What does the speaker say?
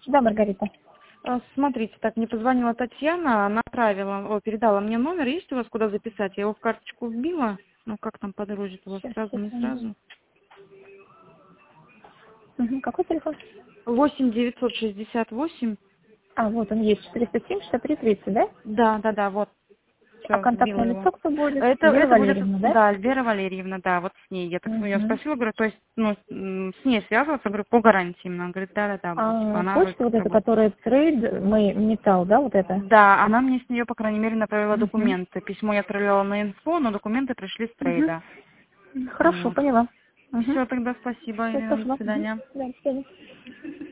Да, Маргарита. Смотрите, так, мне позвонила Татьяна, передала мне номер. Есть у вас куда записать? Я его в карточку вбила. Ну, как там подружит у вас, Сейчас, сразу, не секунду. сразу? Какой телефон? 8 968. Вот он есть, 407-63-30, да? Да, вот. А Все, вбила контактное его. лицо кто будет? Вера Это будет, Валерьевна, да? да, Альбера Валерьевна, да, вот с ней. Я Угу. спросила, говорю, то есть, ну, с ней связываться, говорю, по гарантии именно. Она говорит, да, вот, типа, она вроде Почта вот как эта, работает. которая трейд, металл, да, вот это? Да, она мне с нее, по крайней мере, направила Угу. документы. Письмо я отправляла на инфо, но документы пришли с трейда. Угу. Хорошо, Вот. поняла. Угу. Все, тогда спасибо, Все, Ирина, до спасибо. Угу. свидания. Да, до свидания.